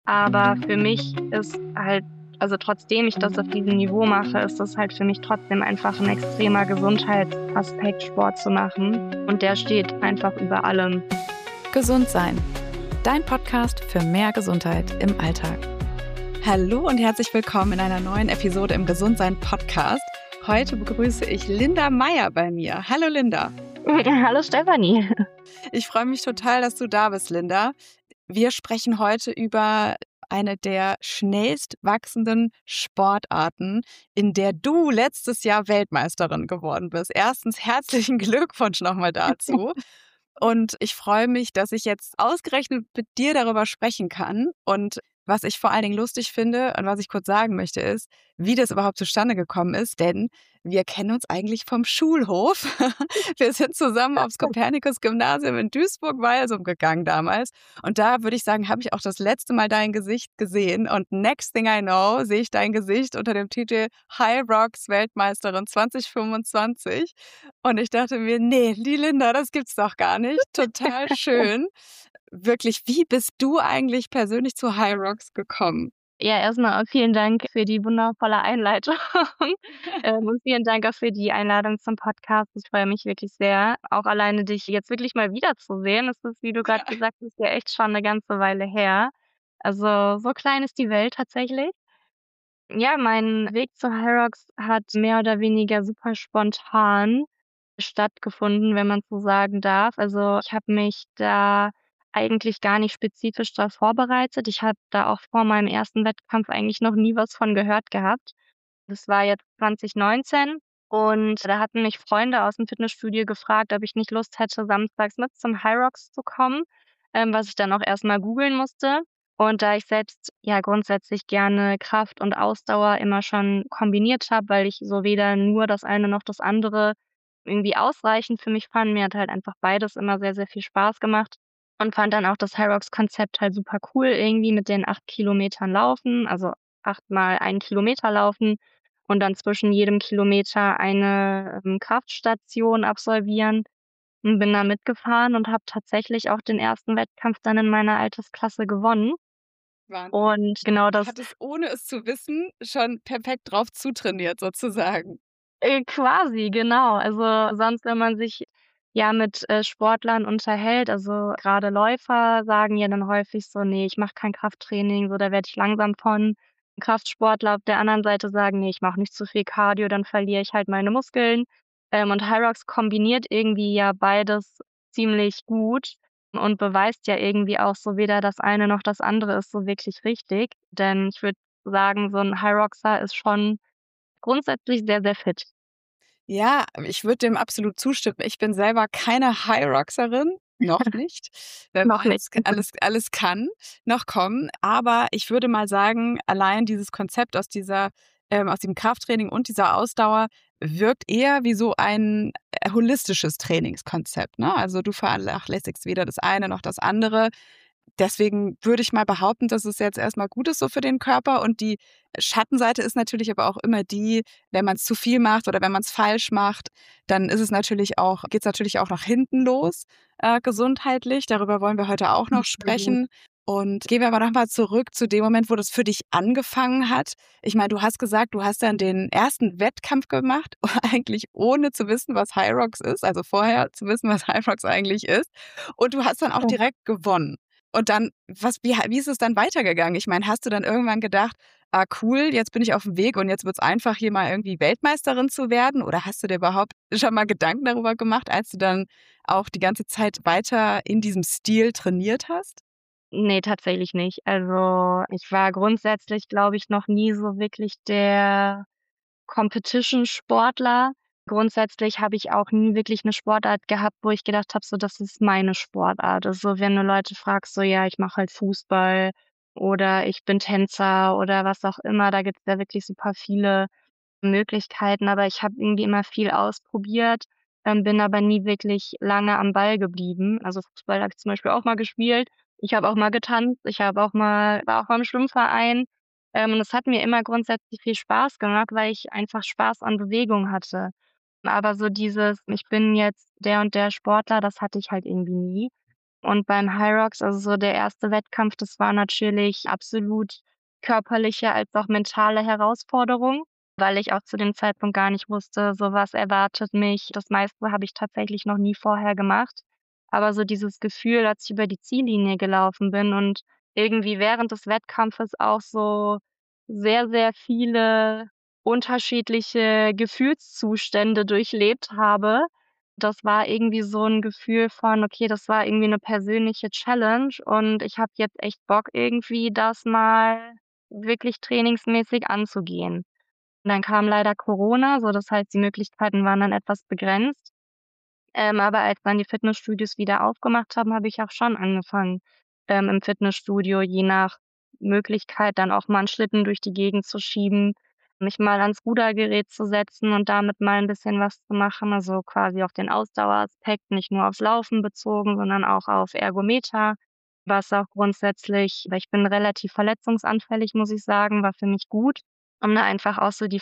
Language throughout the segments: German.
Aber für mich ist halt, also trotzdem ich das auf diesem Niveau mache, ist das halt für mich trotzdem einfach ein extremer Gesundheitsaspekt, Sport zu machen. Und der steht einfach über allem. Gesund sein. Dein Podcast für mehr Gesundheit im Alltag. Hallo und herzlich willkommen in einer neuen Episode im Gesundsein Podcast. Heute begrüße ich Linda Meyer bei mir. Hallo Linda. Hallo Stefanie. Ich freue mich total, dass du da bist, Linda. Wir sprechen heute über eine der schnellst wachsenden Sportarten, in der du letztes Jahr Weltmeisterin geworden bist. Erstens herzlichen Glückwunsch nochmal dazu. Und ich freue mich, dass ich jetzt ausgerechnet mit dir darüber sprechen kann. Und was ich vor allen Dingen lustig finde und was ich kurz sagen möchte, ist, wie das überhaupt zustande gekommen ist. Denn wir kennen uns eigentlich vom Schulhof. Wir sind zusammen aufs Kopernikus-Gymnasium in Duisburg-Walsum gegangen damals. Und da würde ich sagen, habe ich auch das letzte Mal dein Gesicht gesehen. Und next thing I know, sehe ich dein Gesicht unter dem Titel High Rocks Weltmeisterin 2025. Und ich dachte mir, nee, die Linda, das gibt's doch gar nicht. Total schön. Wirklich, wie bist du eigentlich persönlich zu High Rocks gekommen? Ja, erstmal vielen Dank für die wundervolle Einleitung. Und vielen Dank auch für die Einladung zum Podcast. Ich freue mich wirklich sehr, auch alleine dich jetzt wirklich mal wiederzusehen. Das ist, wie du gerade gesagt hast, ja echt schon eine ganze Weile her. Also so klein ist die Welt tatsächlich. Ja, mein Weg zu Hyrox hat mehr oder weniger super spontan stattgefunden, wenn man so sagen darf. Also, ich habe mich da eigentlich gar nicht spezifisch darauf vorbereitet. Ich habe da auch vor meinem ersten Wettkampf eigentlich noch nie was von gehört gehabt. Das war jetzt 2019 und da hatten mich Freunde aus dem Fitnessstudio gefragt, ob ich nicht Lust hätte, samstags mit zum Hyrox zu kommen, was ich dann auch erst mal googeln musste. Und da ich selbst ja grundsätzlich gerne Kraft und Ausdauer immer schon kombiniert habe, weil ich so weder nur das eine noch das andere irgendwie ausreichend für mich fand. Mir hat halt einfach beides immer sehr, sehr viel Spaß gemacht und fand dann auch das Hyrox-Konzept halt super cool irgendwie mit den 8 Kilometern Laufen, also 8 mal 1 Kilometer laufen und dann zwischen jedem Kilometer eine, Kraftstation absolvieren und bin da mitgefahren und habe tatsächlich auch den ersten Wettkampf dann in meiner Altersklasse gewonnen. Wahnsinn. Und genau Du das hattest, ohne es zu wissen, schon perfekt drauf zutrainiert sozusagen. quasi, genau. Also, sonst, wenn man sich, ja, mit, Sportlern unterhält, also, grade Läufer sagen ja dann häufig so: „Ne, ich mache kein Krafttraining, so, da werde ich langsam von.“ Kraftsportler auf der anderen Seite sagen: „Ne, ich mache nicht zu viel Cardio, dann verliere ich halt meine Muskeln.“ Und Hyrox kombiniert irgendwie ja beides ziemlich gut und beweist ja irgendwie auch so, weder das eine noch das andere ist so wirklich richtig. Denn ich würde sagen, so 'n Hyroxer ist schon grundsätzlich sehr, sehr fit. Ja, ich würde dem absolut zustimmen. Ich bin selber keine High-Roxerin, noch nicht. Wer Noch nicht. weiß, alles kann noch kommen. Aber ich würde mal sagen, allein dieses Konzept aus dem Krafttraining und dieser Ausdauer wirkt eher wie so ein holistisches Trainingskonzept, ne? Also, du vernachlässigst weder das eine noch das andere. Deswegen würde ich mal behaupten, dass es jetzt erstmal gut ist so für den Körper, und die Schattenseite ist natürlich aber auch immer die, wenn man es zu viel macht oder wenn man es falsch macht, dann geht's natürlich auch nach hinten los, gesundheitlich. Darüber wollen wir heute auch noch Absolut. sprechen. Und gehen wir aber noch mal zurück zu dem Moment, wo das für dich angefangen hat. Ich meine, du hast gesagt, du hast dann den ersten Wettkampf gemacht, eigentlich ohne zu wissen, was Hyrox ist, also vorher zu wissen, was Hyrox eigentlich ist. Und du hast dann auch Ja. direkt gewonnen. Und dann, wie ist es dann weitergegangen? Ich meine, hast du dann irgendwann gedacht: „Ah cool, jetzt bin ich auf dem Weg und jetzt wird's einfach, hier mal irgendwie Weltmeisterin zu werden?“ Oder hast du dir überhaupt schon mal Gedanken darüber gemacht, als du dann auch die ganze Zeit weiter in diesem Stil trainiert hast? Ne, tatsächlich nicht. Also, ich war grundsätzlich, glaube ich, noch nie so wirklich der Competition-Sportler. Grundsätzlich habe ich auch nie wirklich 'ne Sportart gehabt, wo ich gedacht habe, so: „Das ist meine Sportart.“ Also, wenn du Leute fragst, so: „Ja, ich mache halt Fußball“ oder „Ich bin Tänzer“ oder was auch immer, da gibt's ja wirklich super viele Möglichkeiten, aber ich habe irgendwie immer viel ausprobiert, bin aber nie wirklich lange am Ball geblieben. Also, Fußball habe ich zum Beispiel auch mal gespielt. Ich habe auch mal getanzt, ich habe auch mal war auch mal im Schwimmverein, und es hat mir immer grundsätzlich viel Spaß gemacht, weil ich einfach Spaß an Bewegung hatte. Aber so dieses: „Ich bin jetzt der und der Sportler“, das hatte ich halt irgendwie nie. Und beim Hyrox, also so der erste Wettkampf, das war natürlich absolut körperliche als auch mentale Herausforderung, weil ich auch zu dem Zeitpunkt gar nicht wusste, so was erwartet mich. Das meiste habe ich tatsächlich noch nie vorher gemacht. Aber so dieses Gefühl, als ich über die Ziellinie gelaufen bin und irgendwie während des Wettkampfes auch so sehr, sehr viele unterschiedliche Gefühlszustände durchlebt habe. Das war irgendwie so 'n Gefühl von: Okay, das war irgendwie 'ne persönliche Challenge und ich habe jetzt echt Bock, irgendwie das mal wirklich trainingsmäßig anzugehen. Und dann kam leider Corona, so das heißt, die Möglichkeiten waren dann etwas begrenzt. Aber als dann die Fitnessstudios wieder aufgemacht haben, habe ich auch schon angefangen, im Fitnessstudio je nach Möglichkeit dann auch mal 'n Schlitten durch die Gegend zu schieben, mich mal ans Rudergerät zu setzen und damit mal 'n bisschen was zu machen, also quasi auf den Ausdaueraspekt, nicht nur aufs Laufen bezogen, sondern auch auf Ergometer, was auch grundsätzlich, weil ich bin relativ verletzungsanfällig, muss ich sagen, war für mich gut, um da einfach auch so die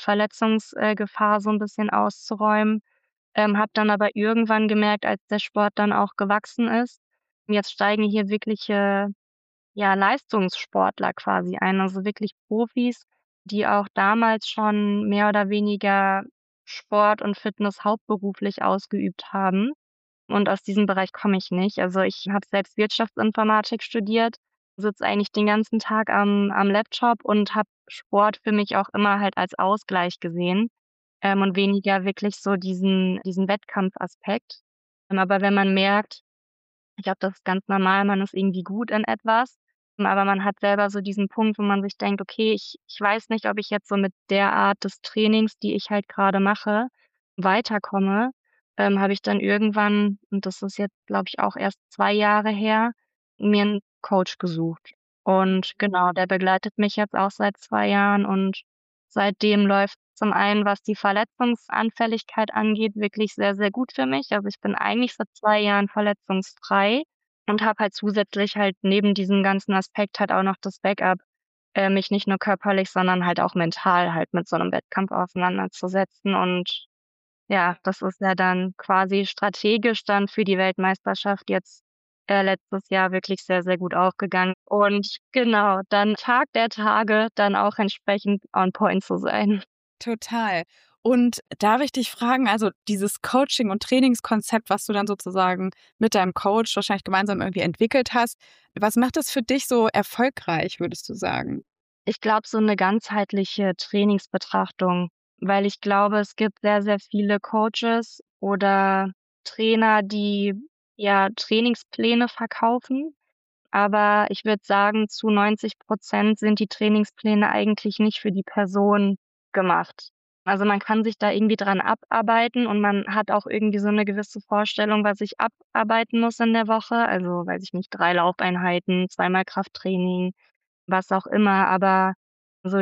Gefahr so 'n bisschen auszuräumen. Habe dann aber irgendwann gemerkt, als der Sport dann auch gewachsen ist, jetzt steigen hier wirkliche, ja, Leistungssportler quasi ein, also wirklich Profis, die auch damals schon mehr oder weniger Sport und Fitness hauptberuflich ausgeübt haben. Und aus diesem Bereich komme ich nicht. Also, ich habe selbst Wirtschaftsinformatik studiert, sitze eigentlich den ganzen Tag am Laptop und habe Sport für mich auch immer halt als Ausgleich gesehen, und weniger wirklich so diesen Wettkampfaspekt. Aber wenn man merkt, ich glaube, das ist ganz normal, man ist irgendwie gut in etwas, aber man hat selber so diesen Punkt, wo man sich denkt: „Okay, ich weiß nicht, ob ich jetzt so mit der Art des Trainings, die ich halt grade mache, weiterkomme“, habe ich dann irgendwann, und das ist jetzt, glaube ich, auch erst 2 Jahre her, mir 'n Coach gesucht. Und genau, der begleitet mich jetzt auch seit 2 Jahren und seitdem läuft zum einen, was die Verletzungsanfälligkeit angeht, wirklich sehr, sehr gut für mich. Also, ich bin eigentlich seit 2 Jahren verletzungsfrei und habe halt zusätzlich halt neben diesem ganzen Aspekt halt auch noch das Backup, mich nicht nur körperlich, sondern halt auch mental halt mit so 'nem Wettkampf auseinanderzusetzen. Und ja, das ist ja dann quasi strategisch dann für die Weltmeisterschaft jetzt, letztes Jahr wirklich sehr, sehr gut aufgegangen. Und genau, dann Tag der Tage dann auch entsprechend on point zu sein. Total. Und darf ich dich fragen, also dieses Coaching und Trainingskonzept, was du dann sozusagen mit deinem Coach wahrscheinlich gemeinsam irgendwie entwickelt hast, was macht das für dich so erfolgreich, würdest du sagen? Ich glaube, so 'ne ganzheitliche Trainingsbetrachtung, weil ich glaube, es gibt sehr, sehr viele Coaches oder Trainer, die, ja, Trainingspläne verkaufen. Aber ich würde sagen, zu 90% sind die Trainingspläne eigentlich nicht für die Person gemacht. Also, man kann sich da irgendwie dran abarbeiten und man hat auch irgendwie so 'ne gewisse Vorstellung, was ich abarbeiten muss in der Woche. Also, weiß ich nicht, 3 Laufeinheiten, zweimal Krafttraining, was auch immer. Aber so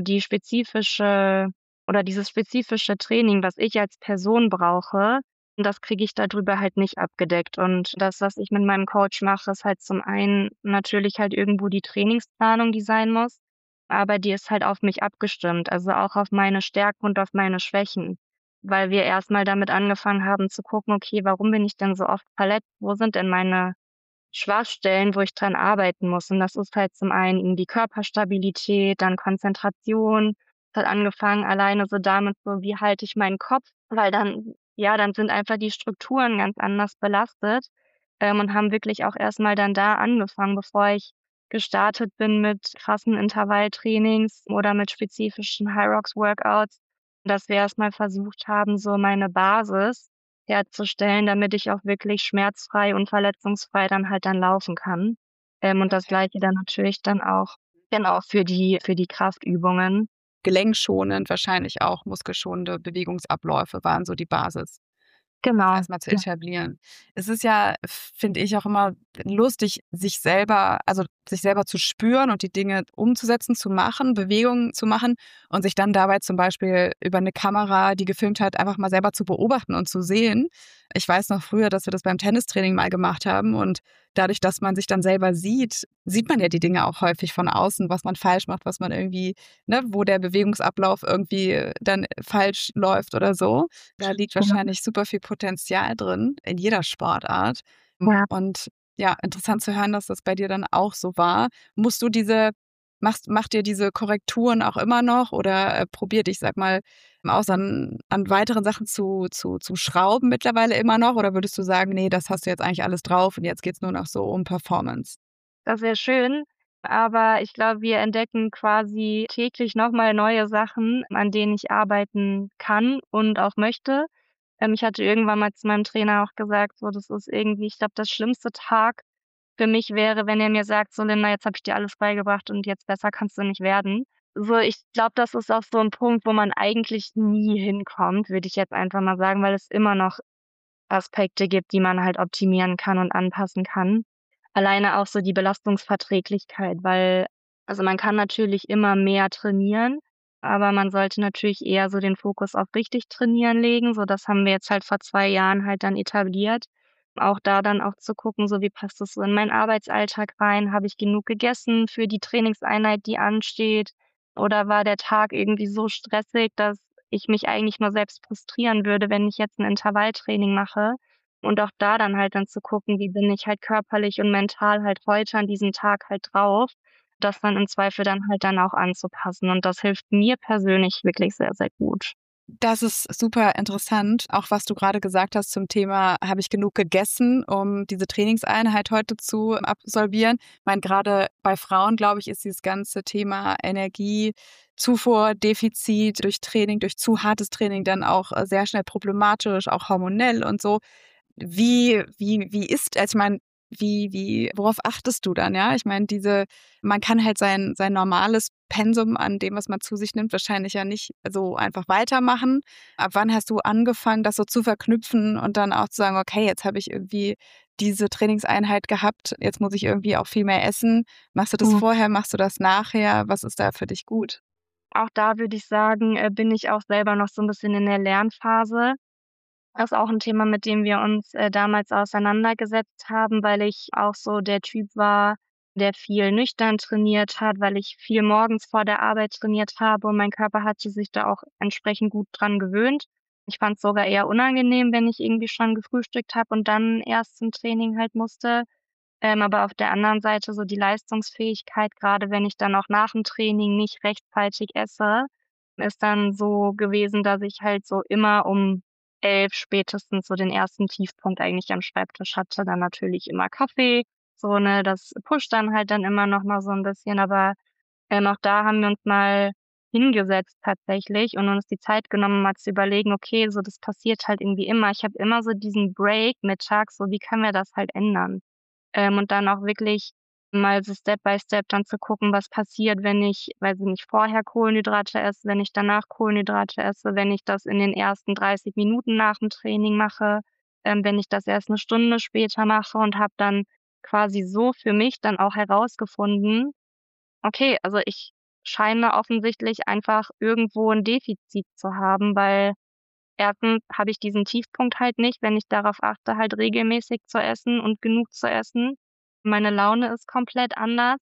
dieses spezifische Training, was ich als Person brauche, das kriege ich da drüber halt nicht abgedeckt. Und das, was ich mit meinem Coach mache, ist halt zum einen natürlich halt irgendwo die Trainingsplanung, die sein muss, aber die ist halt auf mich abgestimmt, also auch auf meine Stärken und auf meine Schwächen, weil wir erst mal damit angefangen haben zu gucken: „Okay, warum bin ich denn so oft verletzt? Wo sind denn meine Schwachstellen, wo ich dran arbeiten muss?“ Und das ist halt zum einen irgendwie Körperstabilität, dann Konzentration. Es hat angefangen alleine so damit, so wie halte ich meinen Kopf, weil dann sind einfach die Strukturen ganz anders belastet, und haben wirklich auch erst mal dann da angefangen, bevor ich gestartet bin mit krassen Intervalltrainings oder mit spezifischen Hyrox-Workouts, dass wir erst mal versucht haben, so meine Basis herzustellen, damit ich auch wirklich schmerzfrei und verletzungsfrei dann laufen kann. Und das Gleiche dann natürlich dann auch genau für die Kraftübungen. Gelenkschonend, wahrscheinlich auch muskelschonende Bewegungsabläufe waren so die Basis. Genau, Erstmal zu ja, etablieren. Es ist ja, finde ich, auch immer lustig, sich selber zu spüren und die Dinge umzusetzen, zu machen, Bewegungen zu machen und sich dann dabei zum Beispiel über eine Kamera, die gefilmt hat, einfach mal selber zu beobachten und zu sehen. Ich weiß noch früher, dass wir das beim Tennistraining mal gemacht haben und dadurch, dass man sich dann selber sieht, sieht man ja die Dinge auch häufig von außen, was man falsch macht, was man irgendwie, ne, wo der Bewegungsablauf irgendwie dann falsch läuft oder so. Da liegt genau. wahrscheinlich super viel Potenzial drin in jeder Sportart. Ja. Und Ja, interessant zu hören, dass das bei dir dann auch so war. Macht dir diese Korrekturen auch immer noch oder probiert dich, sag mal, aus an weiteren Sachen zu schrauben mittlerweile immer noch? Oder würdest du sagen, nee, das hast du jetzt eigentlich alles drauf und jetzt geht's nur noch so um Performance? Das wäre schön, aber ich glaube, wir entdecken quasi täglich noch mal neue Sachen, an denen ich arbeiten kann und auch möchte. Ich hatte irgendwann mal zu meinem Trainer auch gesagt, so, das ist irgendwie, ich glaube, das schlimmste Tag für mich wäre, wenn er mir sagt: „So, Linda, jetzt habe ich dir alles beigebracht und jetzt besser kannst du nicht werden.“ So, ich glaube, das ist auch so 'n Punkt, wo man eigentlich nie hinkommt, würde ich jetzt einfach mal sagen, weil es immer noch Aspekte gibt, die man halt optimieren kann und anpassen kann. Alleine auch so die Belastungsverträglichkeit, weil also, man kann natürlich immer mehr trainieren, aber man sollte natürlich eher so den Fokus auf richtig trainieren legen. So, das haben wir jetzt halt vor 2 Jahren halt dann etabliert. Auch da dann auch zu gucken, so wie passt das so in meinen Arbeitsalltag rein? Habe ich genug gegessen für die Trainingseinheit, die ansteht? Oder war der Tag irgendwie so stressig, dass ich mich eigentlich nur selbst frustrieren würde, wenn ich jetzt 'n Intervalltraining mache? Und auch da dann zu gucken, wie bin ich halt körperlich und mental halt heute an diesem Tag halt drauf, das dann im Zweifel dann auch anzupassen. Und das hilft mir persönlich wirklich sehr, sehr gut. Das ist super interessant, auch was du gerade gesagt hast zum Thema: „Habe ich genug gegessen, um diese Trainingseinheit heute zu absolvieren?“ Ich meine, grade bei Frauen, glaube ich, ist dieses ganze Thema Energiezufordefizit durch Training, durch zu hartes Training dann auch, sehr schnell problematisch, auch hormonell und so. Wie ist also, ich meine, worauf achtest du dann, ja? Ich meine, man kann halt sein normales Pensum an dem, was man zu sich nimmt, wahrscheinlich ja nicht so einfach weitermachen. Ab wann hast du angefangen, das so zu verknüpfen und dann auch zu sagen: „Okay, jetzt habe ich irgendwie diese Trainingseinheit gehabt, jetzt muss ich irgendwie auch viel mehr essen.“ Machst du das Mhm. vorher? Machst du das nachher? Was ist da für dich gut? Auch da würde ich sagen, bin ich auch selber noch so 'n bisschen in der Lernphase. Das ist auch 'n Thema, mit dem wir uns, damals auseinandergesetzt haben, weil ich auch so der Typ war, der viel nüchtern trainiert hat, weil ich viel morgens vor der Arbeit trainiert habe und mein Körper hatte sich da auch entsprechend gut dran gewöhnt. Ich fand's sogar eher unangenehm, wenn ich irgendwie schon gefrühstückt habe und dann erst zum Training halt musste. Aber auf der anderen Seite so die Leistungsfähigkeit, grade wenn ich dann auch nach'm Training nicht rechtzeitig esse, ist dann so gewesen, dass ich halt so immer um 11 spätestens so den ersten Tiefpunkt eigentlich am Schreibtisch hatte. Dann natürlich immer Kaffee, so, ne? Das pusht dann halt dann immer noch mal so 'n bisschen, aber, auch da haben wir uns mal hingesetzt tatsächlich und uns die Zeit genommen, mal zu überlegen: „Okay, so das passiert halt irgendwie immer.“ Ich habe immer so diesen Break mittags, so wie können wir das halt ändern? Und dann auch wirklich mal so Step by Step dann zu gucken, was passiert, wenn ich, weiß ich nicht, vorher Kohlenhydrate esse, wenn ich danach Kohlenhydrate esse, wenn ich das in den ersten 30 Minuten nach dem Training mache, wenn ich das erst 'ne Stunde später mache und habe dann quasi so für mich dann auch herausgefunden: „Okay, also ich scheine offensichtlich einfach irgendwo 'n Defizit zu haben“, weil erstens habe ich diesen Tiefpunkt halt nicht, wenn ich darauf achte, halt regelmäßig zu essen und genug zu essen. Meine Laune ist komplett anders.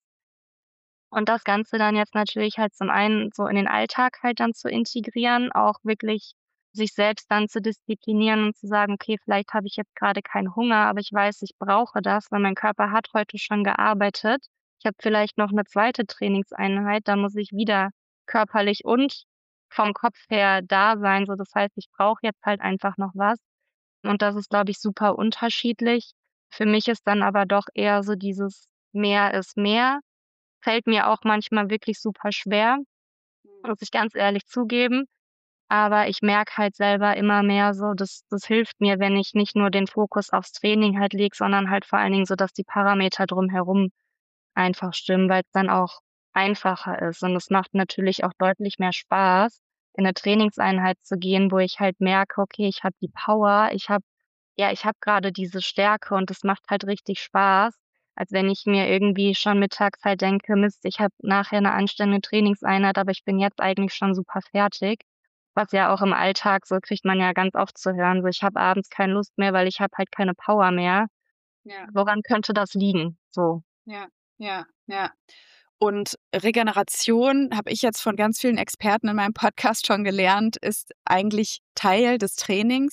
Und das Ganze dann jetzt natürlich halt zum einen so in den Alltag halt dann zu integrieren, auch wirklich sich selbst dann zu disziplinieren und zu sagen: „Okay, vielleicht habe ich jetzt grade keinen Hunger, aber ich weiß, ich brauche das, weil mein Körper hat heute schon gearbeitet. Ich habe vielleicht noch 'ne zweite Trainingseinheit, da muss ich wieder körperlich und vom Kopf her da sein. So, das heißt, ich brauche jetzt halt einfach noch was.“ Und das ist, glaube ich, super unterschiedlich. Für mich ist dann aber doch eher so dieses mehr ist mehr. Fällt mir auch manchmal wirklich super schwer, muss ich ganz ehrlich zugeben. Aber ich merke halt selber immer mehr so, das hilft mir, wenn ich nicht nur den Fokus aufs Training halt lege, sondern halt vor allen Dingen so, dass die Parameter drumherum einfach stimmen, weil's dann auch einfacher ist. Und es macht natürlich auch deutlich mehr Spaß, in 'ne Trainingseinheit zu gehen, wo ich halt merke: „Okay, ich habe die Power, ich habe grade diese Stärke und es macht halt richtig Spaß“, als wenn ich mir irgendwie schon mittags halt denke: „Mist, ich habe nachher 'ne anstehende Trainingseinheit, aber ich bin jetzt eigentlich schon super fertig.“ Was ja auch im Alltag so kriegt man ja ganz oft zu hören, so: „Ich habe abends keine Lust mehr, weil ich habe halt keine Power mehr.“ Ja. Woran könnte das liegen? So. Ja, ja, ja. Und Regeneration, habe ich jetzt von ganz vielen Experten in meinem Podcast schon gelernt, ist eigentlich Teil des Trainings.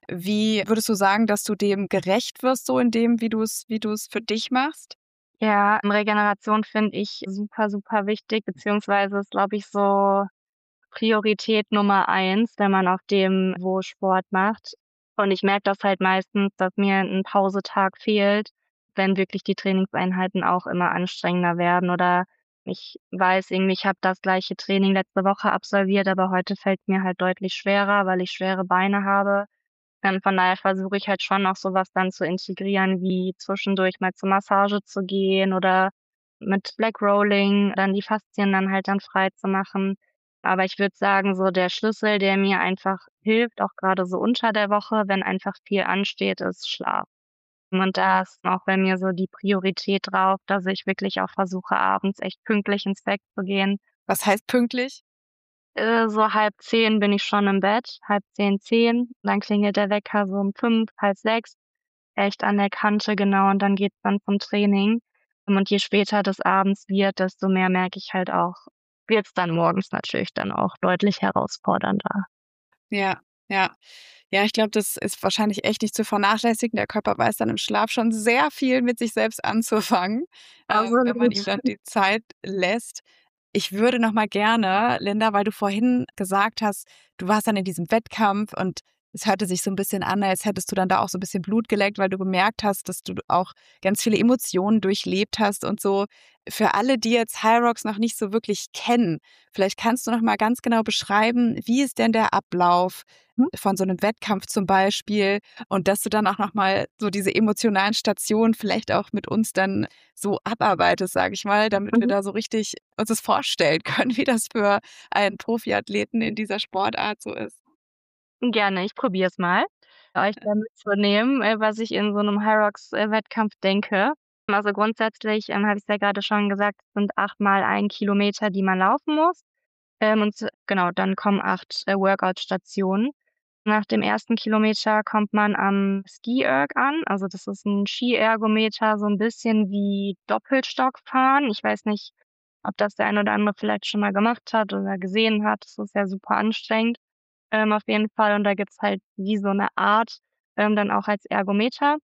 Wie würdest du sagen, dass du dem gerecht wirst, so in dem, wie du es für dich machst? Ja, Regeneration finde ich super, super wichtig, beziehungsweise ist, glaube ich, so Priorität Nummer eins, wenn man auf dem Niveau Sport macht. Und ich merke das halt meistens, dass mir 'n Pausetag fehlt, wenn wirklich die Trainingseinheiten auch immer anstrengender werden oder ich weiß irgendwie, ich habe das gleiche Training letzte Woche absolviert, aber heute fällt's mir halt deutlich schwerer, weil ich schwere Beine habe. Von daher versuche ich halt schon auch so was dann zu integrieren, wie zwischendurch mal zur Massage zu gehen oder mit Black Rolling dann die Faszien dann halt dann freizumachen. Aber ich würde sagen, so der Schlüssel, der mir einfach hilft, auch grade so unter der Woche, wenn einfach viel ansteht, ist Schlaf. Und da ist auch bei mir so die Priorität drauf, dass ich wirklich auch versuche, abends echt pünktlich ins Bett zu gehen. Was heißt pünktlich? So 9:30 bin ich schon im Bett, 9:30, 10. Dann klingelt der Wecker so um 5, 5:30, echt an der Kante, genau, und dann geht's dann zum Training. Und je später das abends wird, desto mehr merke ich halt auch, wird's dann morgens natürlich dann auch deutlich herausfordernder. Ja, ja. Ja, ich glaube, das ist wahrscheinlich echt nicht zu vernachlässigen. Der Körper weiß dann im Schlaf schon sehr viel mit sich selbst anzufangen, wenn man Absolut. ihm dann die Zeit lässt. Ich würde noch mal gerne, Linda, weil du vorhin gesagt hast, du warst dann in diesem Wettkampf und es hörte sich so ein bisschen an, als hättest du dann da auch so ein bisschen Blut geleckt, weil du gemerkt hast, dass du auch ganz viele Emotionen durchlebt hast und so. Für alle, die jetzt Hyrox noch nicht so wirklich kennen, vielleicht kannst du noch mal ganz genau beschreiben, wie ist denn der Ablauf von so einem Wettkampf zum Beispiel und dass du dann auch noch mal so diese emotionalen Stationen vielleicht auch mit uns dann so abarbeitest, sage ich mal, damit wir Mhm. da so richtig uns das vorstellen können, wie das für einen Profiathleten in dieser Sportart so ist. Gerne, ich probiere es mal, euch da mitzunehmen, was ich in so 'nem Hyrox, Wettkampf denke. Also, grundsätzlich, habe ich's ja grade schon gesagt, es sind 8 mal 1 Kilometer, die man laufen muss. Und genau, dann kommen 8, Workout-Stationen. Nach dem ersten Kilometer kommt man am Ski-Erg an. Also, das ist 'n Skiergometer, so 'n bisschen wie Doppelstockfahren. Ich weiß nicht, ob das der ein oder andere vielleicht schon mal gemacht hat oder gesehen hat. Das ist ja super anstrengend, auf jeden Fall. Und da gibt's halt wie so 'ne Art, dann auch als Ergometer.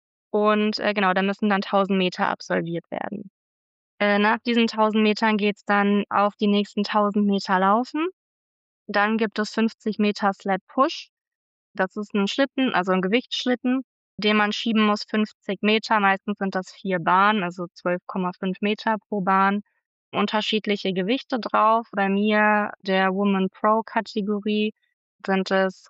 Und, genau, da müssen dann 1.000 Meter absolviert werden. Nach diesen 1.000 Metern geht's dann auf die nächsten 1.000 Meter laufen. Dann gibt es 50 Meter Sled Push. Das ist 'n Schlitten, also 'n Gewichtsschlitten, den man schieben muss, 50 Meter. Meistens sind das 4 Bahnen, also 12,5 Meter pro Bahn. Unterschiedliche Gewichte drauf. Bei mir, der Woman Pro Kategorie, sind es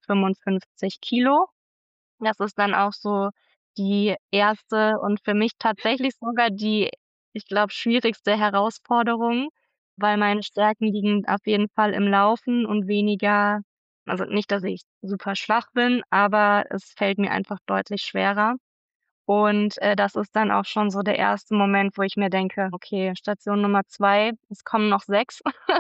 155 Kilo. Das ist dann auch so die erste und für mich tatsächlich sogar die, ich glaube, schwierigste Herausforderung, weil meine Stärken liegen auf jeden Fall im Laufen und weniger, also nicht, dass ich super schwach bin, aber es fällt mir einfach deutlich schwerer. Und, das ist dann auch schon so der erste Moment, wo ich mir denke: „Okay, Station Nummer 2, es kommen noch 6.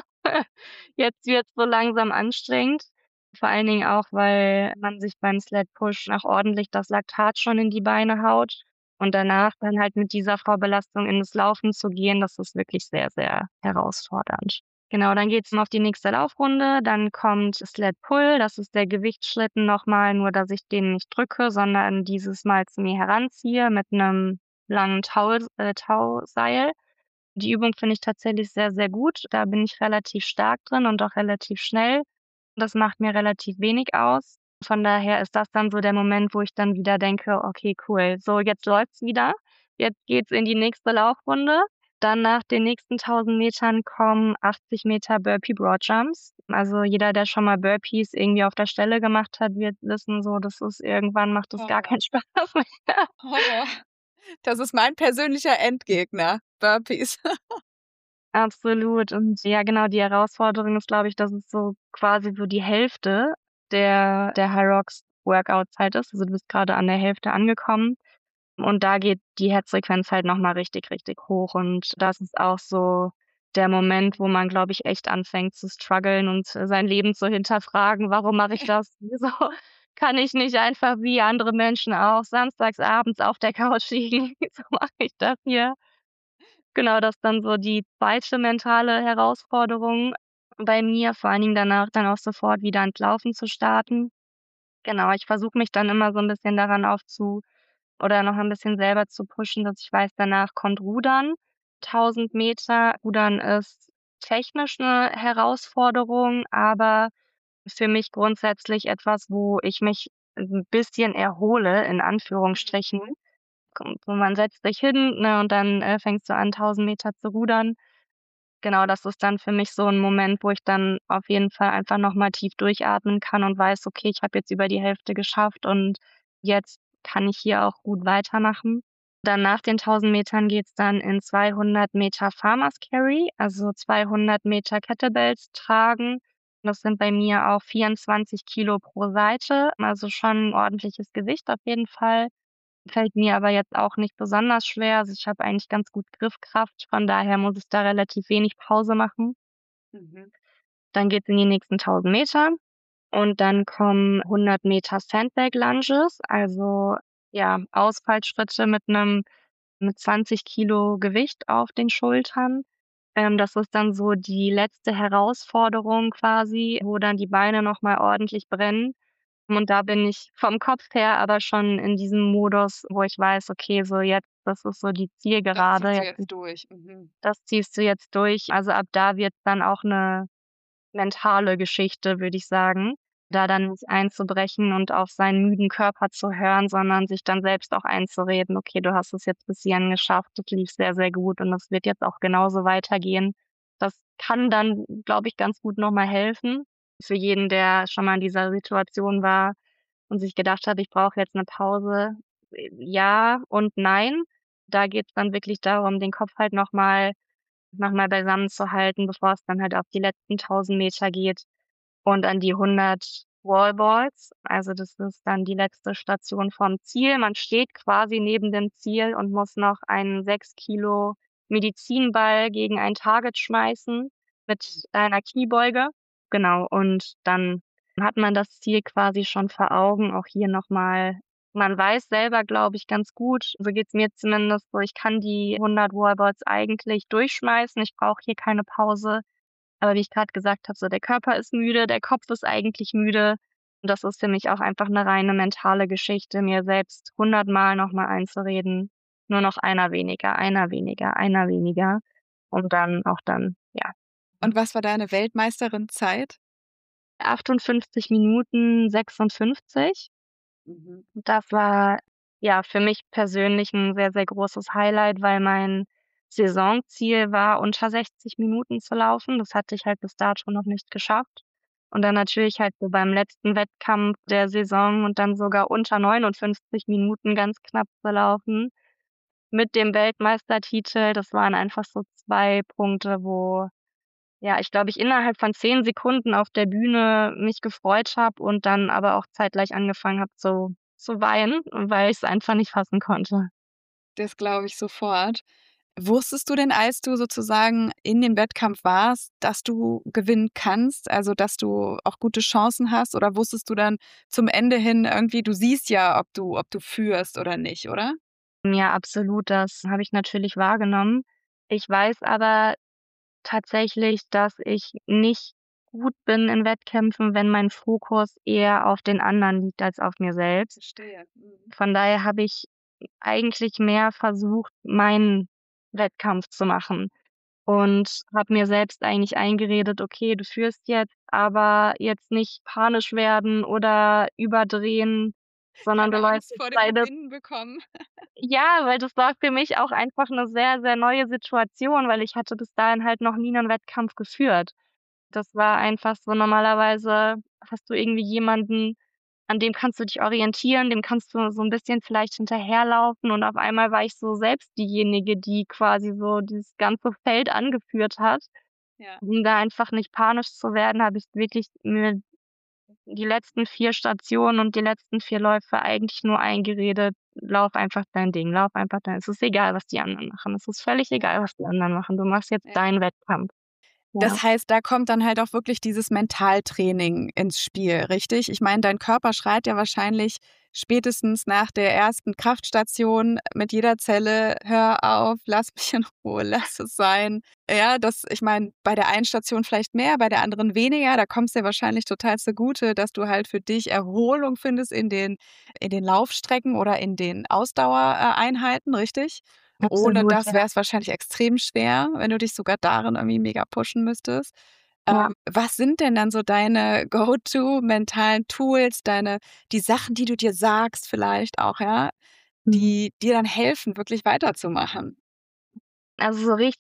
Jetzt wird's so langsam anstrengend.“ Vor allen Dingen auch, weil man sich beim Sled Push auch ordentlich das Laktat schon in die Beine haut und danach dann halt mit dieser Vorbelastung in das Laufen zu gehen, das ist wirklich sehr, sehr herausfordernd. Genau, dann geht's auf die nächste Laufrunde, dann kommt Sled Pull, das ist der Gewichtsschlitten noch mal, nur dass ich den nicht drücke, sondern dieses Mal zu mir heranziehe mit 'nem langen Tauseil. Die Übung finde ich tatsächlich sehr, sehr gut. Da bin ich relativ stark drin und auch relativ schnell. Das macht mir relativ wenig aus. Von daher ist das dann so der Moment, wo ich dann wieder denke: „Okay, cool, so jetzt läuft's wieder. Jetzt geht's in die nächste Laufrunde.“ Dann nach den nächsten 1.000 Metern kommen 80 Meter Burpee Broad Jumps. Also, jeder, der schon mal Burpees irgendwie auf der Stelle gemacht hat, wird wissen, so, das ist irgendwann macht das gar Horror, keinen Spaß mehr. Horror. Das ist mein persönlicher Endgegner, Burpees. Absolut. Und ja, genau, die Herausforderung ist, glaube ich, dass es so quasi so die Hälfte der Hyrox Workout-Zeit ist. Also, du bist grade an der Hälfte angekommen und da geht die Herzfrequenz halt noch mal richtig, richtig hoch. Und das ist auch so der Moment, wo man, glaube ich, echt anfängt zu struggeln und sein Leben zu hinterfragen: „Warum mache ich das? Wieso kann ich nicht einfach wie andere Menschen auch samstags abends auf der Couch liegen? Wieso mache ich das hier?“ Genau, das ist dann so die zweite mentale Herausforderung bei mir, vor allen Dingen danach dann auch sofort wieder ins Laufen zu starten. Genau, ich versuche mich dann immer so 'n bisschen daran oder noch ein bisschen selber zu pushen, dass ich weiß, danach kommt Rudern. 1.000 Meter. Rudern ist technisch 'ne Herausforderung, aber für mich grundsätzlich etwas, wo ich mich 'n bisschen erhole, in Anführungsstrichen. Kommt, wo man setzt sich hin, ne, und dann, fängst du an, 1.000 Meter zu rudern. Genau, das ist dann für mich so 'n Moment, wo ich dann auf jeden Fall einfach noch mal tief durchatmen kann und weiß: „Okay, ich habe jetzt über die Hälfte geschafft und jetzt kann ich hier auch gut weitermachen.“ Dann nach den 1.000 Metern geht's dann in 200 Meter Farmers Carry, also 200 Meter Kettlebells tragen. Das sind bei mir auch 24 Kilo pro Seite, also schon 'n ordentliches Gewicht auf jeden Fall. Fällt mir aber jetzt auch nicht besonders schwer. Also, ich habe eigentlich ganz gut Griffkraft, von daher muss ich da relativ wenig Pause machen. Mhm. Dann geht's in die nächsten 1.000 Meter und dann kommen 100 Meter Sandbag Lunges, also, ja, Ausfallschritte mit 20 Kilo Gewicht auf den Schultern. Das ist dann so die letzte Herausforderung quasi, wo dann die Beine noch mal ordentlich brennen. Und da bin ich vom Kopf her aber schon in diesem Modus, wo ich weiß: „Okay, so jetzt das ist so die Das Zielgerade, ziehst du jetzt jetzt durch. Mhm. das ziehst du jetzt durch.“ Also, ab da wird's dann auch 'ne mentale Geschichte, würde ich sagen, da dann nicht einzubrechen und auf seinen müden Körper zu hören, sondern sich dann selbst auch einzureden: „Okay, du hast es jetzt bis hierhin geschafft, das lief sehr, sehr gut und das wird jetzt auch genauso weitergehen.“ Das kann dann, glaube ich, ganz gut noch mal helfen für jeden, der schon mal in dieser Situation war und sich gedacht hat: „Ich brauche jetzt 'ne Pause.“ Ja und nein. Da geht's dann wirklich darum, den Kopf halt noch mal beisammen zu halten, bevor es dann halt auf die letzten 1.000 Meter geht und an die 100 Wallballs. Also, das ist dann die letzte Station vorm Ziel. Man steht quasi neben dem Ziel und muss noch einen 6 Kilo Medizinball gegen ein Target schmeißen mit einer Kniebeuge. Genau, und dann hat man das Ziel quasi schon vor Augen. Auch hier noch mal, man weiß selber, glaube ich, ganz gut, so geht's mir zumindest so, ich kann die 100 Wallballs eigentlich durchschmeißen. Ich brauche hier keine Pause. Aber wie ich grad gesagt habe, so der Körper ist müde, der Kopf ist eigentlich müde. Und das ist für mich auch einfach 'ne reine mentale Geschichte, mir selbst 100-mal noch mal einzureden: „Nur noch einer weniger, einer weniger, einer weniger.“ Und dann auch dann, ja. Und was war deine Weltmeisterinnenzeit? 58 Minuten 56. Mhm. Das war, ja, für mich persönlich 'n sehr, sehr großes Highlight, weil mein Saisonziel war, unter 60 Minuten zu laufen. Das hatte ich halt bis dato noch nicht geschafft. Und dann natürlich halt so beim letzten Wettkampf der Saison und dann sogar unter 59 Minuten ganz knapp zu laufen mit dem Weltmeistertitel. Das waren einfach so 2 Punkte, wo, ja, ich glaube, ich innerhalb von 10 Sekunden auf der Bühne mich gefreut habe und dann aber auch zeitgleich angefangen habe zu weinen, weil ich's einfach nicht fassen konnte. Das glaube ich sofort. Wusstest du denn, als du sozusagen in dem Wettkampf warst, dass du gewinnen kannst, also, dass du auch gute Chancen hast? Oder wusstest du dann zum Ende hin irgendwie, du siehst ja, ob du führst oder nicht, oder? Ja, absolut, das habe ich natürlich wahrgenommen. Ich weiß aber tatsächlich, dass ich nicht gut bin in Wettkämpfen, wenn mein Fokus eher auf den anderen liegt als auf mir selbst. Verstehe. Mhm. Von daher habe ich eigentlich mehr versucht, meinen Wettkampf zu machen und habe mir selbst eigentlich eingeredet: „Okay, du führst jetzt, aber jetzt nicht panisch werden oder überdrehen, sondern du Keine läufst Angst jetzt vor dem deine“. Gewinnen bekommen. Ja, weil das war für mich auch einfach 'ne sehr, sehr neue Situation, weil ich hatte bis dahin halt noch nie 'nen Wettkampf geführt. Das war einfach so, normalerweise hast du irgendwie jemanden, an dem kannst du dich orientieren, dem kannst du so 'n bisschen vielleicht hinterherlaufen und auf einmal war ich so selbst diejenige, die quasi so dieses ganze Feld angeführt hat. Ja. Um da einfach nicht panisch zu werden, habe ich wirklich mir die letzten 4 Stationen und die letzten 4 Läufe eigentlich nur eingeredet: „Lauf einfach dein Ding, lauf einfach dein, es ist egal, was die anderen machen. Es ist völlig Ja, egal, was die anderen machen. Du machst jetzt ja. deinen Wettkampf.“ Ja. Das heißt, da kommt dann halt auch wirklich dieses Mentaltraining ins Spiel, richtig? Ich meine, dein Körper schreit ja wahrscheinlich spätestens nach der ersten Kraftstation mit jeder Zelle: „Hör auf, lass mich in Ruhe, lass es sein.“ Ja, ich meine, bei der einen Station vielleicht mehr, bei der anderen weniger. Da kommt's dir wahrscheinlich total zugute, dass du halt für dich Erholung findest in den Laufstrecken oder in den Ausdauereinheiten, richtig? Ohne Absolut, das ja. wäre es wahrscheinlich extrem schwer, wenn du dich sogar darin irgendwie mega pushen müsstest. Ja. Was sind denn dann so deine Go-to-mentalen Tools, die Sachen, die du dir sagst vielleicht auch, ja, Mhm. die dir dann helfen, wirklich weiterzumachen? Also,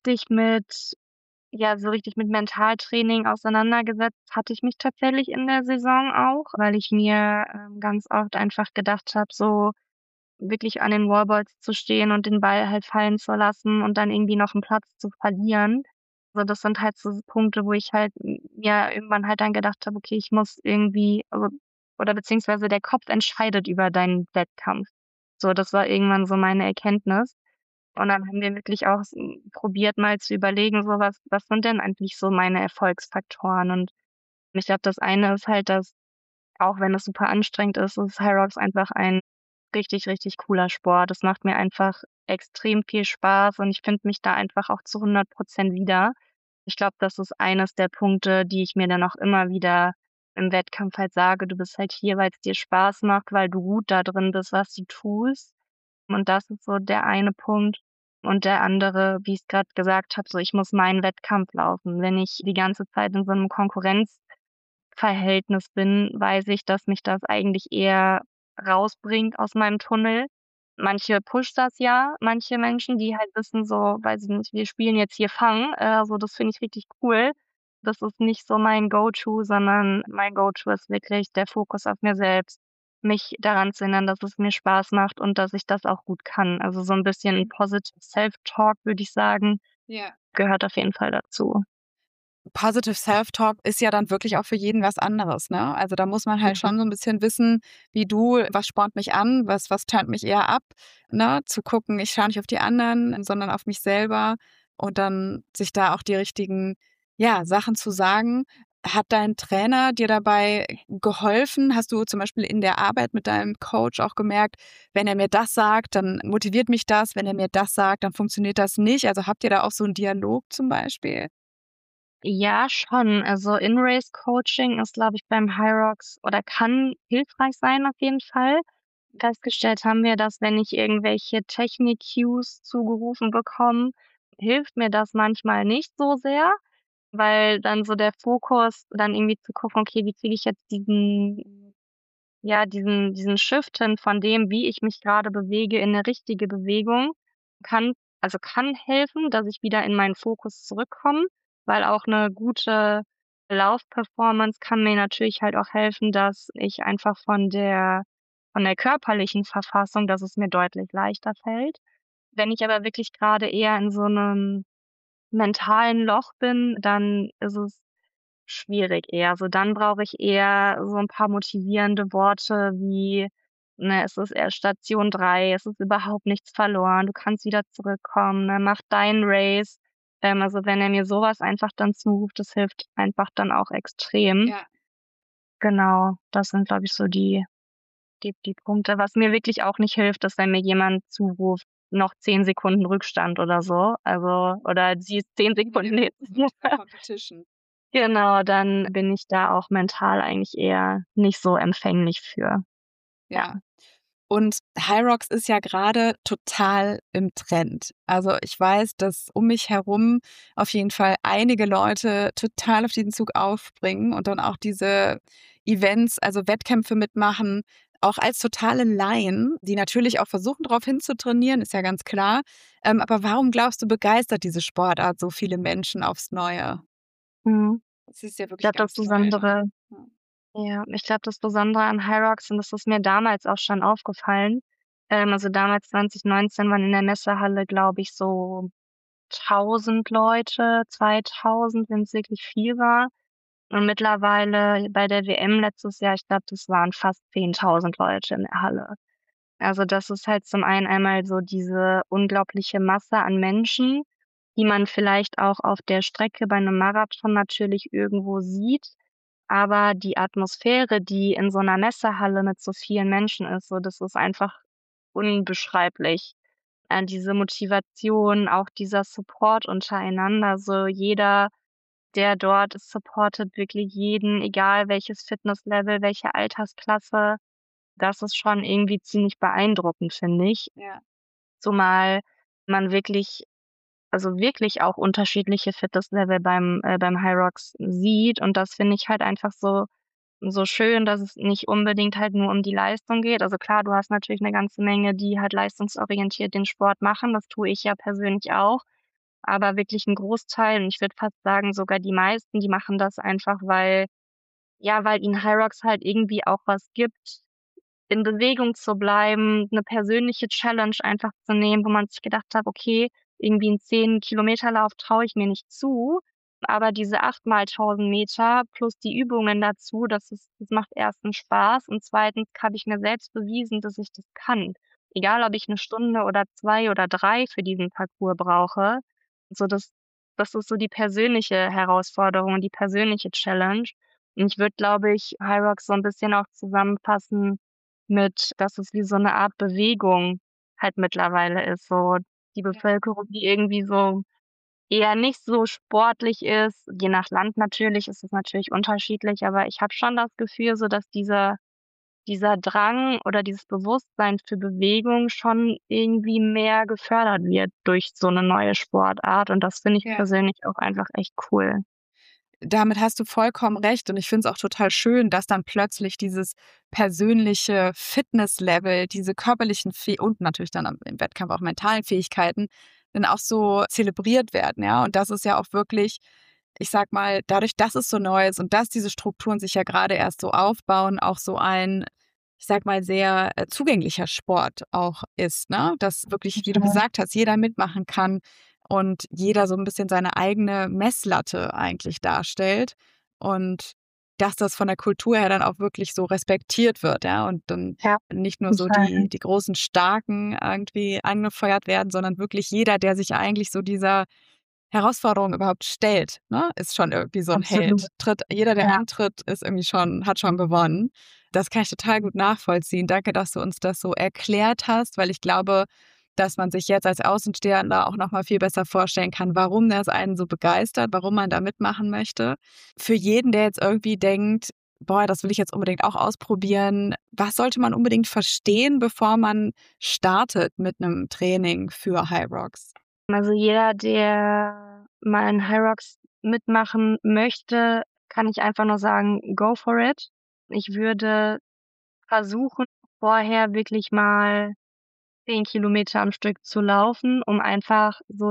so richtig mit Mentaltraining auseinandergesetzt hatte ich mich tatsächlich in der Saison auch, weil ich mir, ganz oft einfach gedacht habe, so wirklich an den Wallballs zu stehen und den Ball halt fallen zu lassen und dann irgendwie noch 'n Platz zu verlieren. Also, das sind halt so Punkte, wo ich halt mir irgendwann halt dann gedacht habe: „Okay, ich muss irgendwie“, oder beziehungsweise der Kopf entscheidet über deinen Wettkampf. So, das war irgendwann so meine Erkenntnis. Und dann haben wir wirklich auch probiert, mal zu überlegen, so was sind denn eigentlich so meine Erfolgsfaktoren? Und ich glaube, das eine ist halt, dass, auch wenn es super anstrengend ist Hyrox einfach ein richtig, richtig cooler Sport. Es macht mir einfach extrem viel Spaß und ich finde mich da einfach auch zu 100% wieder. Ich glaube, das ist eines der Punkte, die ich mir dann auch immer wieder im Wettkampf halt sage: „Du bist halt hier, weil's dir Spaß macht, weil du gut da drin bist, was du tust.“ Und das ist so der eine Punkt. Und der andere, wie ich's grad gesagt habe, so ich muss meinen Wettkampf laufen. Wenn ich die ganze Zeit in so 'nem Konkurrenzverhältnis bin, weiß ich, dass mich das eigentlich eher rausbringt aus meinem Tunnel. Manche pusht das ja, manche Menschen, die halt wissen so, weiß ich nicht, wir spielen jetzt hier Fang, so das finde ich richtig cool. Das ist nicht so mein Go-to, sondern mein Go-to ist wirklich der Fokus auf mir selbst, mich daran zu erinnern, dass es mir Spaß macht und dass ich das auch gut kann. Also, so 'n bisschen Positive Self-Talk, würde ich sagen, Ja. gehört auf jeden Fall dazu. Positive Self-Talk ist ja dann wirklich auch für jeden was anderes, ne? Also, da muss man halt Mhm. schon so 'n bisschen wissen, wie du, was spornt mich an, was turnt mich eher ab, ne? Zu gucken, ich schaue nicht auf die anderen, sondern auf mich selber und dann sich da auch die richtigen, ja, Sachen zu sagen. Hat dein Trainer dir dabei geholfen? Hast du zum Beispiel in der Arbeit mit deinem Coach auch gemerkt: „Wenn er mir das sagt, dann motiviert mich das, wenn er mir das sagt, dann funktioniert das nicht?“ Also, habt ihr da auch so 'n Dialog zum Beispiel? Ja, schon. Also, In-Race-Coaching ist, glaube ich, beim Hyrox oder kann hilfreich sein auf jeden Fall. Festgestellt haben wir, dass wenn ich irgendwelche Technik-Cues zugerufen bekomme, hilft mir das manchmal nicht so sehr, weil dann so der Fokus dann irgendwie zu gucken: „Okay, wie kriege ich jetzt diesen Shift hin von dem, wie ich mich grade bewege, in 'ne richtige Bewegung“, kann kann helfen, dass ich wieder in meinen Fokus zurückkomme, weil auch 'ne gute Laufperformance kann mir natürlich halt auch helfen, dass ich einfach von der körperlichen Verfassung, dass es mir deutlich leichter fällt. Wenn ich aber wirklich grade eher in so 'nem mentalen Loch bin, dann ist es schwierig eher. Also, dann brauche ich eher so 'n paar motivierende Worte wie, ne: „Es ist erst Station 3, es ist überhaupt nichts verloren, du kannst wieder zurückkommen, ne? Mach deinen Race.“ Also, wenn er mir so was einfach dann zuruft, das hilft einfach dann auch extrem. Ja. Genau, das sind, glaube ich, so die Punkte. Was mir wirklich auch nicht hilft, ist, wenn mir jemand zuruft: „Noch 10 Sekunden Rückstand“ oder so. Also oder „sie ist 10 Sekunden hinten dir.“ Competition. Genau, dann bin ich da auch mental eigentlich eher nicht so empfänglich für. Ja. Ja. Und Hyrox ist ja grade total im Trend. Also, ich weiß, dass um mich herum auf jeden Fall einige Leute total auf diesen Zug aufspringen und dann auch diese Events, also Wettkämpfe mitmachen, auch als totale Laien, die natürlich auch versuchen, drauf hinzutrainieren, ist ja ganz klar. Aber warum glaubst du, begeistert diese Sportart so viele Menschen aufs Neue? Mhm. Es ist ja Ich wirklich glaube, ganz neu, ne? Ja. Ich glaube, das Besondere an Hyrox, und das ist mir damals auch schon aufgefallen, also damals 2019 waren in der Messehalle, glaube ich, so 1.000 Leute, 2.000, wenn's wirklich viel war. Und mittlerweile bei der WM letztes Jahr, ich glaube, das waren fast 10.000 Leute in der Halle. Also, das ist halt zum einen einmal so diese unglaubliche Masse an Menschen die man vielleicht auch auf der Strecke bei 'nem Marathon natürlich irgendwo sieht. Aber die Atmosphäre, die in so 'ner Messehalle mit so vielen Menschen ist, so, das ist einfach unbeschreiblich. Diese Motivation, auch dieser Support untereinander, so jeder, der dort ist, supportet wirklich jeden, egal welches Fitnesslevel, welche Altersklasse. Das ist schon irgendwie ziemlich beeindruckend, finde ich. Ja. Zumal man wirklich auch unterschiedliche Fitnesslevel beim HYROX sieht und das finde ich halt einfach so schön, dass es nicht unbedingt halt nur um die Leistung geht. Also klar, du hast natürlich 'ne ganze Menge, die halt leistungsorientiert den Sport machen. Das tue ich ja persönlich auch. Aber wirklich 'n Großteil und ich würde fast sagen, sogar die meisten, die machen das einfach, weil ihnen HYROX halt irgendwie auch was gibt, in Bewegung zu bleiben, 'ne persönliche Challenge einfach zu nehmen, wo man sich gedacht hat: „Okay, irgendwie 'n 10 Kilometerlauf traue ich mir nicht zu, aber diese 8 mal 1.000 Meter plus die Übungen dazu, das macht erstens Spaß und zweitens habe ich mir selbst bewiesen, dass ich das kann. Egal, ob ich 'ne Stunde oder 2 oder 3 für diesen Parcours brauche.“ So das ist so die persönliche Herausforderung und die persönliche Challenge. Und ich würde, glaube ich, HYROX so 'n bisschen auch zusammenfassen dass es wie so 'ne Art Bewegung halt mittlerweile ist, so die Bevölkerung, die irgendwie so eher nicht so sportlich ist. Je nach Land natürlich ist es natürlich unterschiedlich, aber ich habe schon das Gefühl, so dass dieser Drang oder dieses Bewusstsein für Bewegung schon irgendwie mehr gefördert wird durch so 'ne neue Sportart und das finde ich Ja. persönlich auch einfach echt cool. Damit hast du vollkommen recht und ich finde es auch total schön, dass dann plötzlich dieses persönliche Fitnesslevel, diese körperlichen Fäh und natürlich dann im Wettkampf auch mentalen Fähigkeiten dann auch so zelebriert werden, ja? Und das ist ja auch wirklich, ich sage mal, dadurch, dass es so neu ist und dass diese Strukturen sich ja gerade erst so aufbauen, auch so ein, ich sage mal, sehr, zugänglicher Sport auch ist, ne? Dass wirklich, wie du Total. gesagt hast, jeder mitmachen kann und jeder so ein bisschen seine eigene Messlatte eigentlich darstellt und dass das von der Kultur her dann auch wirklich so respektiert wird, ja? Und dann Ja, nicht nur so total. die großen Starken irgendwie angefeuert werden, sondern wirklich jeder, der sich eigentlich so dieser Herausforderung überhaupt stellt, ne, ist schon irgendwie so 'n Absolut. Held. Jeder, der Ja. antritt, ist irgendwie hat schon gewonnen. Das kann ich total gut nachvollziehen. Danke, dass du uns das so erklärt hast, weil ich glaube, dass man sich jetzt als Außenstehender auch noch mal viel besser vorstellen kann, warum das einen so begeistert, warum man da mitmachen möchte. Für jeden, der jetzt irgendwie denkt: „Boah, das will ich jetzt unbedingt auch ausprobieren“, was sollte man unbedingt verstehen, bevor man startet mit 'nem Training für HYROX? Also jeder, der mal in HYROX mitmachen möchte, kann ich einfach nur sagen: „Go for it.“ Ich würde versuchen, vorher wirklich mal 10 Kilometer am Stück zu laufen, um einfach so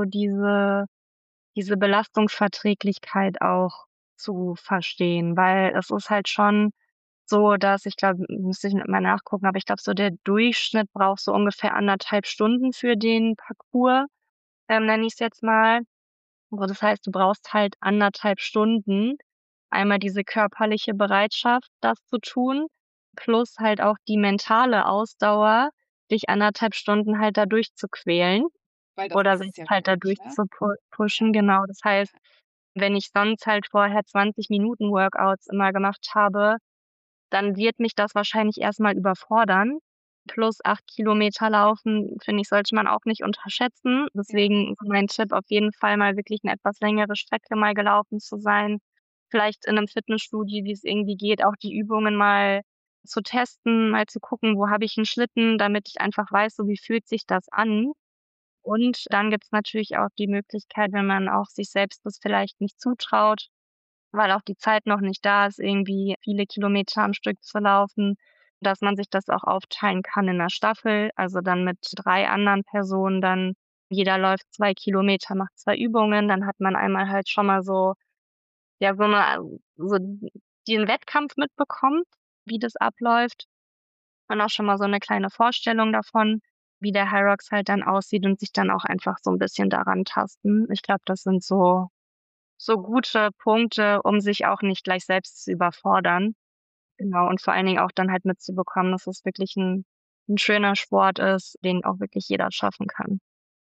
diese Belastungsverträglichkeit auch zu verstehen, weil es ist halt schon so, dass ich glaube, müsste ich mal nachgucken, aber ich glaube, so der Durchschnitt braucht so ungefähr 1,5 Stunden für den Parcours, nenne ich's jetzt mal. So, das heißt, du brauchst halt 1,5 Stunden. Einmal diese körperliche Bereitschaft, das zu tun, plus halt auch die mentale Ausdauer, dich 1,5 Stunden halt da durchzuquälen Weil das oder ist es selbst ja halt da wirklich, ne? Ja. pushen, genau. Das heißt, wenn ich sonst halt vorher 20 Minuten Workouts immer gemacht habe, dann wird mich das wahrscheinlich erst mal überfordern. Plus 8 Kilometer laufen, finde ich, sollte man auch nicht unterschätzen. Ja. Deswegen ist mein Tipp auf jeden Fall mal wirklich 'ne etwas längere Strecke mal gelaufen zu sein. Vielleicht in 'nem Fitnessstudio, wie's irgendwie geht, auch die Übungen mal zu testen, mal zu gucken, wo habe ich 'n Schlitten, damit ich einfach weiß, so wie fühlt sich das an? Und dann gibt's natürlich auch die Möglichkeit, wenn man auch sich selbst das vielleicht nicht zutraut, weil auch die Zeit noch nicht da ist, irgendwie viele Kilometer am Stück zu laufen, dass man sich das auch aufteilen kann in 'ner Staffel, also dann mit 3 anderen Personen dann. Jeder läuft 2 Kilometer, macht 2 Übungen, dann hat man einmal halt schon mal so ja, so den Wettkampf mitbekommen, wie das abläuft und auch schon mal so 'ne kleine Vorstellung davon, wie der HYROX halt dann aussieht und sich dann auch einfach so 'n bisschen daran tasten. Ich glaube, das sind so gute Punkte, um sich auch nicht gleich selbst zu überfordern. Genau, und vor allen Dingen auch dann halt mitzubekommen, dass es wirklich 'n schöner Sport ist, den auch wirklich jeder schaffen kann.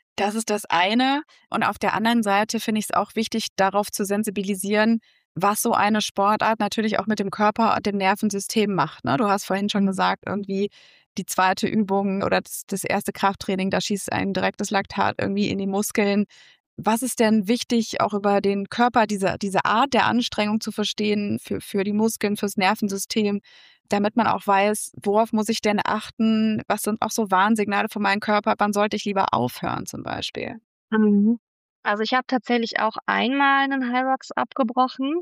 Das ist das eine. Und auf der anderen Seite finde ich es auch wichtig, darauf zu sensibilisieren, was so eine Sportart natürlich auch mit dem Körper und dem Nervensystem macht. Ne? Du hast vorhin schon gesagt, irgendwie die zweite Übung oder das erste Krafttraining, da schießt ein direktes Laktat irgendwie in die Muskeln. Was ist denn wichtig, auch über den Körper, diese Art der Anstrengung zu verstehen für die Muskeln, fürs Nervensystem, damit man auch weiß, worauf muss ich denn achten? Was sind auch so Warnsignale von meinem Körper? Wann sollte ich lieber aufhören zum Beispiel? Mhm. Also, ich habe tatsächlich auch einmal 'nen Hyrox abgebrochen.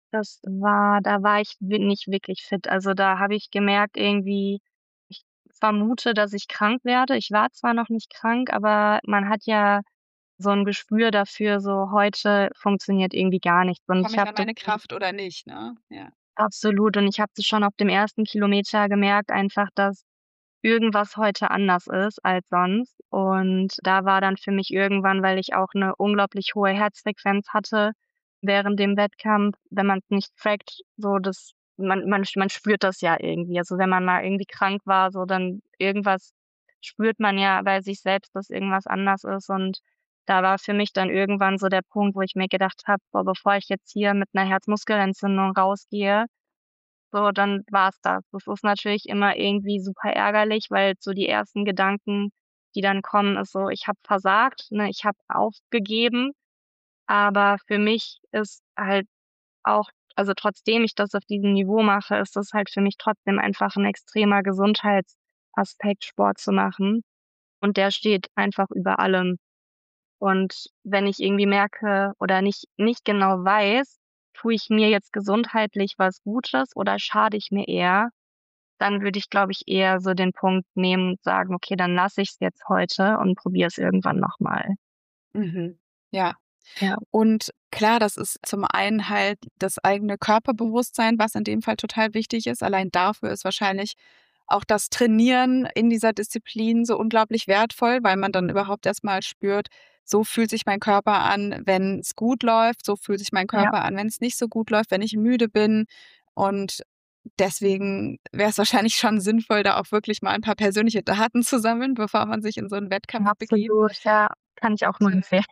Da war ich nicht wirklich fit. Also, da habe ich gemerkt irgendwie, ich vermute, dass ich krank werde. Ich war zwar noch nicht krank, aber man hat ja so 'n Gespür dafür, so heute funktioniert irgendwie gar nichts. Und Komme ich ich habe an das meine Kraft oder nicht, ne? Ja. absolut, und ich habe das schon auf dem ersten Kilometer gemerkt einfach, dass irgendwas heute anders ist als sonst. Und da war dann für mich irgendwann, weil ich auch 'ne unglaublich hohe Herzfrequenz hatte während dem Wettkampf, wenn man's nicht trackt, so das man spürt das ja irgendwie. Also, wenn man mal irgendwie krank war, so dann irgendwas spürt man ja bei sich selbst, dass irgendwas anders ist. Und da war für mich dann irgendwann so der Punkt, wo ich mir gedacht habe: „Boah, bevor ich jetzt hier mit 'ner Herzmuskelentzündung rausgehe, so, dann war's das." Das ist natürlich immer irgendwie super ärgerlich, weil so die ersten Gedanken, die dann kommen, ist so: „Ich habe versagt, ne, ich habe aufgegeben." Aber für mich ist halt auch, also, trotzdem ich das auf diesem Niveau mache, ist das halt für mich trotzdem einfach 'n extremer Gesundheitsaspekt, Sport zu machen, und der steht einfach über allem. Und wenn ich irgendwie merke oder nicht genau weiß, tue ich mir jetzt gesundheitlich was Gutes oder schade ich mir eher, dann würde ich, glaube ich, eher so den Punkt nehmen und sagen: „Okay, dann lasse ich's jetzt heute und probiere es irgendwann noch mal." Mhm. Ja. Ja, Und klar, das ist zum einen halt das eigene Körperbewusstsein, was in dem Fall total wichtig ist. Allein dafür ist wahrscheinlich auch das Trainieren in dieser Disziplin so unglaublich wertvoll, weil man dann überhaupt erst mal spürt, so fühlt sich mein Körper an, wenn es gut läuft, so fühlt sich mein ja, Körper an, wenn es nicht so gut läuft, wenn ich müde bin. Und deswegen wäre es wahrscheinlich schon sinnvoll, da auch wirklich mal ein paar persönliche Daten zu sammeln, bevor man sich in so einen Wettkampf begibt. absolut, ja, kann ich auch nur empfehlen.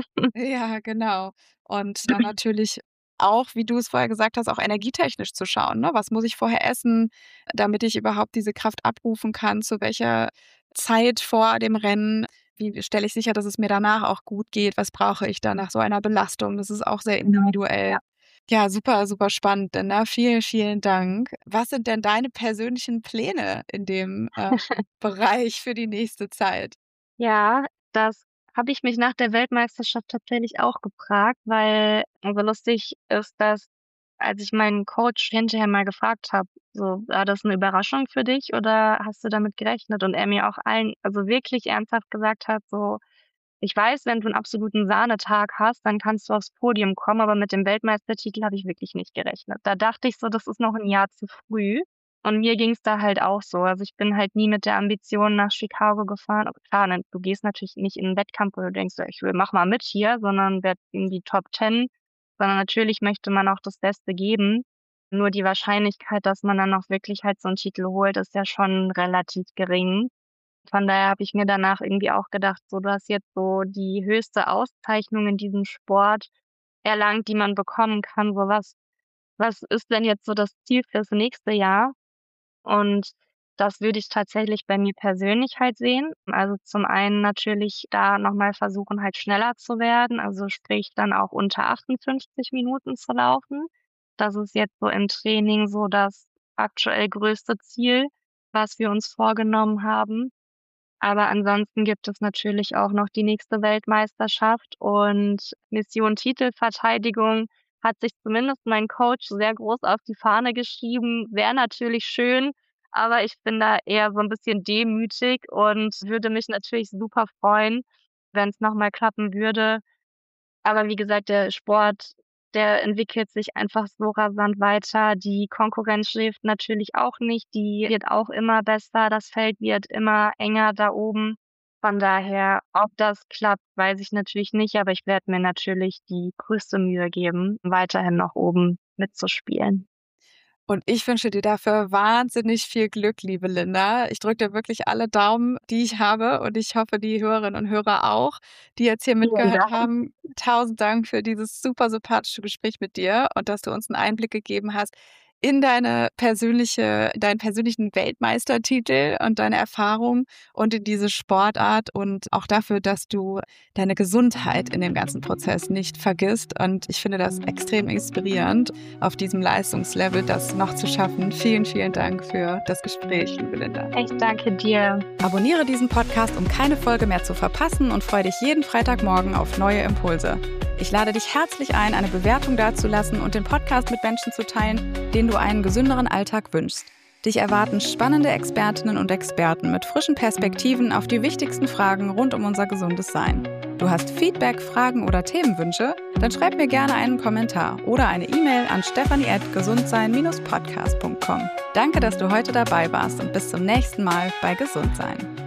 Ja, genau. Und dann natürlich auch, wie du es vorher gesagt hast, auch energietechnisch zu schauen, ne? Was muss ich vorher essen, damit ich überhaupt diese Kraft abrufen kann? Zu welcher Zeit vor dem Rennen? Wie stelle ich sicher, dass es mir danach auch gut geht? Was brauche ich da nach so einer Belastung? Das ist auch sehr Genau, individuell. ja. Ja, super, super spannend, ne? Vielen, vielen Dank. Was sind denn deine persönlichen Pläne in dem, Bereich für die nächste Zeit? Ja, das habe ich mich nach der Weltmeisterschaft tatsächlich auch gefragt, weil, also, lustig ist, dass, als ich meinen Coach hinterher mal gefragt habe, so: „War das 'ne Überraschung für dich oder hast du damit gerechnet?" Und er mir auch also wirklich ernsthaft gesagt hat, so: „Ich weiß, wenn du 'n absoluten Sahnetag hast, dann kannst du aufs Podium kommen, aber mit dem Weltmeistertitel habe ich wirklich nicht gerechnet." Da dachte ich so, das ist noch 'n Jahr zu früh. Und mir ging's da halt auch so. Also, ich bin halt nie mit der Ambition nach Chicago gefahren. Aber klar, ne, du gehst natürlich nicht in 'n Wettkampf, wo du denkst: „Ja, ich will mache mal mit hier", sondern werde in die Top 10, sondern natürlich möchte man auch das Beste geben. Nur die Wahrscheinlichkeit, dass man dann auch wirklich halt so 'n Titel holt, ist ja schon relativ gering. Von daher habe ich mir danach irgendwie auch gedacht, so: „Du hast jetzt so die höchste Auszeichnung in diesem Sport erlangt, die man bekommen kann. So, was ist denn jetzt so das Ziel fürs nächste Jahr?" Und das würde ich tatsächlich bei mir persönlich halt sehen. Also, zum einen natürlich da noch mal versuchen, halt schneller zu werden, also sprich dann auch unter 58 Minuten zu laufen. Das ist jetzt so im Training so das aktuell größte Ziel, was wir uns vorgenommen haben. Aber ansonsten gibt es natürlich auch noch die nächste Weltmeisterschaft, und Mission Titelverteidigung hat sich zumindest mein Coach sehr groß auf die Fahne geschrieben. Wäre natürlich schön, aber ich bin da eher so 'n bisschen demütig und würde mich natürlich super freuen, wenn's noch mal klappen würde. Aber wie gesagt, der Sport, der entwickelt sich einfach so rasant weiter. Die Konkurrenz schläft natürlich auch nicht, die wird auch immer besser. Das Feld wird immer enger da oben. Von daher, ob das klappt, weiß ich natürlich nicht, aber ich werde mir natürlich die größte Mühe geben, weiterhin noch oben mitzuspielen. Und ich wünsche dir dafür wahnsinnig viel Glück, liebe Linda. Ich drücke dir wirklich alle Daumen, die ich habe. Und ich hoffe, die Hörerinnen und Hörer auch, die jetzt hier Vielen mitgehört Dank. haben. 1000 Dank für dieses super sympathische Gespräch mit dir und dass du uns einen Einblick gegeben hast in deinen persönlichen Weltmeistertitel und deine Erfahrung und in diese Sportart und auch dafür, dass du deine Gesundheit in dem ganzen Prozess nicht vergisst. Und ich finde das extrem inspirierend, auf diesem Leistungslevel das noch zu schaffen. Vielen, vielen Dank für das Gespräch, liebe Linda. Ich danke dir. Abonniere diesen Podcast, um keine Folge mehr zu verpassen und freue dich jeden Freitagmorgen auf neue Impulse. Ich lade dich herzlich ein, eine Bewertung dazulassen und den Podcast mit Menschen zu teilen, denen du einen gesünderen Alltag wünschst. Dich erwarten spannende Expertinnen und Experten mit frischen Perspektiven auf die wichtigsten Fragen rund um unser gesundes Sein. Du hast Feedback, Fragen oder Themenwünsche? Dann schreib mir gerne einen Kommentar oder eine E-Mail an stephanie@gesundsein-podcast.com. Danke, dass du heute dabei warst und bis zum nächsten Mal bei Gesundsein.